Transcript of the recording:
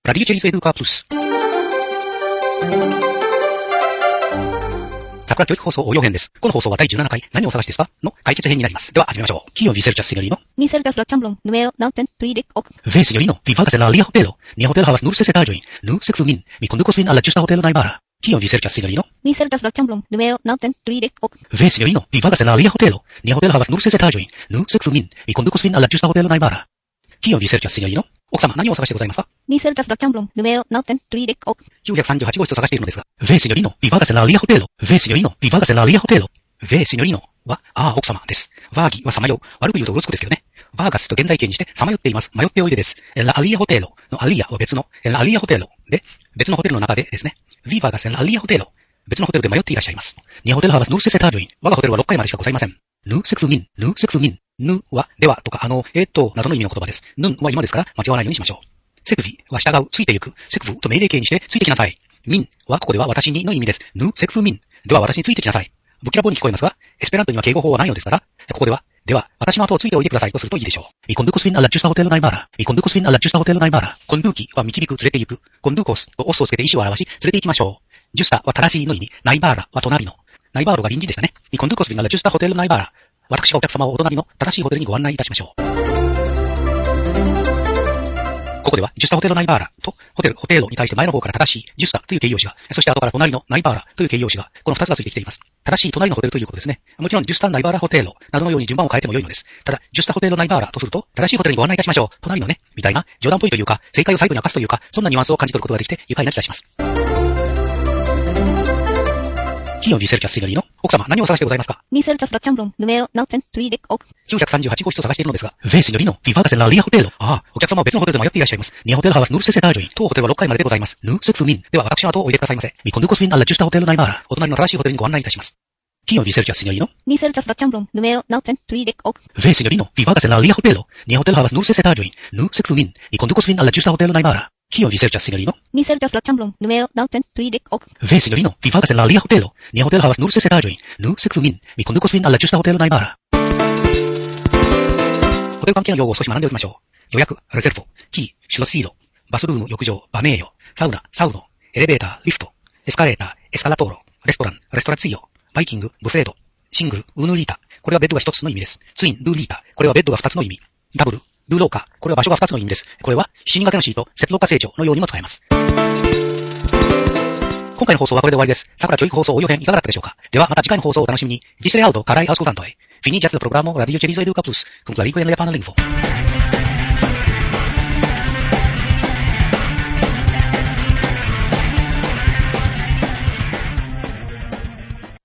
ラディオチェリスエデューカープルス。桜教育放送応用編です。この放送は第17回何を探しですかの解決編になります。では始めましょう。Chi research signorino? Mi cercas la chamblon, numero 910 Ve signorino, vi vagas en la alia hotelo. Nia hotel havas nur ses etaĝojn. Nu sekvu min. Mi kondukos vin al la ĝusta hotelo najbara. Kion vi serĉas, signorino? Mi cercas la chamblon, numero 930 Ve signorino, vi vagas en la alia hotelo. Nia hotel havas nur ses etaĝojn. Nu sekvu min. Mi kondukos vin al la ĝusta hotelo najbara. Kion vi serĉas, signorino? 奥様、何を探してございますか？ Mi cercas la chamblon, numero 930 938号室を探しているのですが。Ve signorino, vi vagas en la alia hotelo. Ve signorino, vi vagas en la alia hotelo. Ve signorino は、奥様です。ワーギはさまよう。悪く言うとうろつくですけどね。バーガスと現在形にしてさまよっています。迷っておいでです。ラアリアホテロのアリアは別の、ラアリアホテロで、別のホテルの中でですね。Vi vagas en la alia hotelo。別のホテルで迷っていらっしゃいます。Nia hotel havas nur ses etaĝojn。我がホテルは6階までしかございません。Nu sekvu min。Nu sekvu min。Nuは、ではとか、などの意味の言葉です。nun は今ですから間違わないようにしましょう。セクビは従う、ついてゆく。セクブと命令形にしてついてきなさい。min はここでは私にの意味です。Nu sekvu min。では私についてきなさい。ぶきらぼうに聞こえますが、エスペラントには敬語法はないのですから、ここでは、私の後をついておいてくださいとするといいでしょう。コンドゥコスフィンアラジュスタホテルナイバーラ。コンドゥコスフィンアラジュスタホテルナイバーラ。コンドゥーキは導く、連れて行く。コンドゥコスとオスをつけて意思を表し、連れて行きましょう。ジュスタは正しいの意味。ナイバーラは隣の。ナイバーロが隣人でしたね。コンドゥコスフィンアラジュスタホテルナイバーラ。私がお客様をお隣の正しいホテルにご案内いたしましょう。ここでは、ジュスタホテルナイバーラと、ホテルに対して前の方から正しい、ジュスタという形容詞が、そして後から隣のナイバーラという形容詞が、この二つがついてきています。正しい隣のホテルということですね。もちろん、ジュスタナイバーラホテルなどのように順番を変えても良いのです。ただ、ジュスタホテルナイバーラとすると、正しいホテルにご案内いたしましょう。隣のね、みたいな、冗談っぽいというか、正解を最後に明かすというか、そんなニュアンスを感じ取ることができて、愉快な気がします。Chi research signorino? 奥様、何を探してございますか？ Mi cercas la chamblon, numero 930 938号室を探しているのですが。Ve signorino, vi vagas en la alia hotelo. お客様は別のホテルで迷っていらっしゃいます。Nia hotel havas nur ses etaĝojn。当ホテルは6階まででございます。Nu sekvu min。では私の後をおいでくださいませ。Mi kondukos vin al la ĝusta hotelo najbara。お隣の正しいホテルにご案内いたします。Chi research signorino? Mi cercas la chamblon, numero 930 Ve signorino, vi vagas en la alia hotelo. Nia hotel havas nur ses etaĝojn. Nu sekvu min. Mi kondukos vin al la ĝusta hotelo najbara. Chi research signorino? Mi cercas la chamblon, numero 930 Ve signorino, vi vagas en la alia hotelo. Nia hotel havas nur ses etaĝojn. Nu sekvu min. Mi kondukos vin al la ĝusta hotelo najbara。ホテル関係の用語を少し学んでおきましょう。予約、レゼルフォ、キー、シュロスピード、バスルーム、浴場、バメーヨ、サウナ、サウノ、エレベーター、リフト、エスカレーター、エスカラトーロ、レストラン、レストラツィオ、バイキング、ブフェード、シングル、ウーヌリータ。これはベッドが一つの意味です。ツイン、ルーリータ。これはベッドが二つの意味。ダブル、ルーローカ。これは場所が二つの意味です。これは、七人掛けのシート、接廊下成長のようにも使えます。今回の放送はこれで終わりです。桜教育放送応用編いかがだったでしょうか？ではまた次回の放送をお楽しみに。Disle auto, carai ascoltando. Fini già il programma Radio Cerizo Educa Plus, con la lingua in Japan lingua.